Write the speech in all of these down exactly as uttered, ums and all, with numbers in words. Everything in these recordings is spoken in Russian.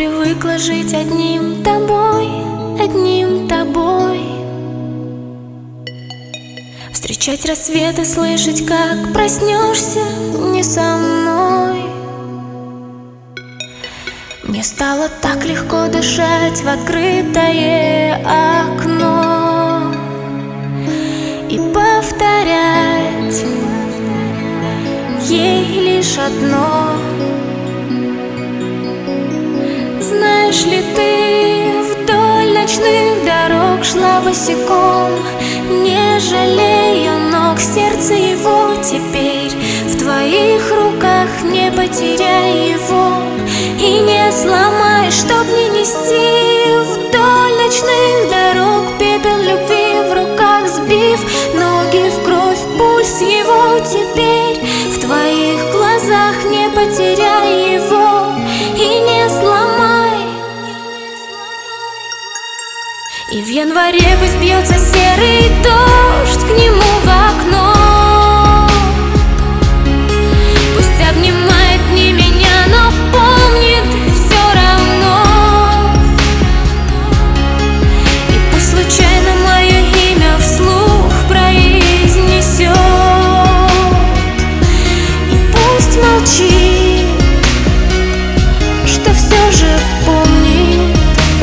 привыкла жить одним тобой, одним тобой. Встречать рассветы, слышать, как проснешься не со мной. Мне стало так легко дышать в открытое окно и повторять ей лишь одно. Знаешь ли, ты вдоль ночных дорог шла босиком, не жалея ног, сердце его теперь в твоих руках. Не потеряй его и не сломай, чтоб не нести вдоль ночных дорог пепел любви в руках, сбив ноги в кровь, пульс его теперь в твоих глазах. Не потеряй его и не сломай. И в январе пусть бьется серый дождь к нему в окно, пусть обнимает не меня, но помнит все равно. И пусть случайно мое имя вслух произнесет, и пусть молчит, что все же помнит.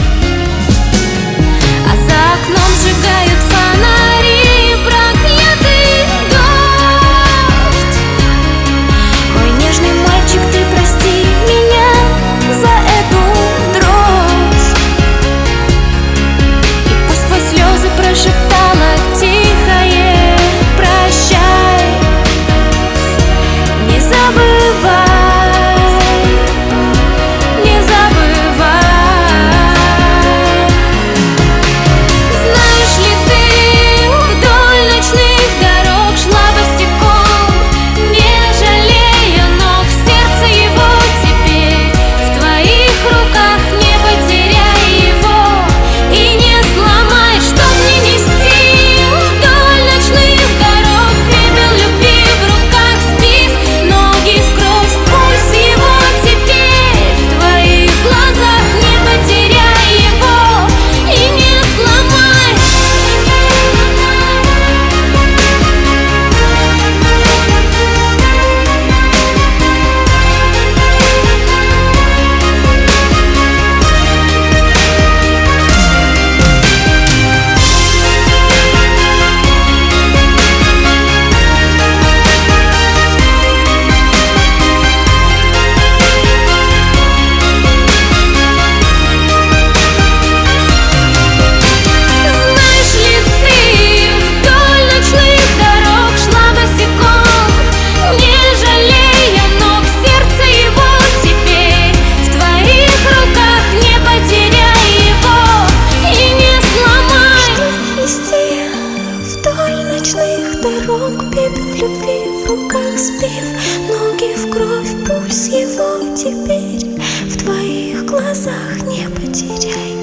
Сжигают фонари, проклятый дождь. Мой нежный мальчик, ты прости меня за эту дрожь. И пусть сквозь слезы прошептала тихое прощай. Не забывай, не забывай. Дорог, пепел любви в руках, сбив ноги в кровь, пульс его теперь в твоих глазах. Не потеряй.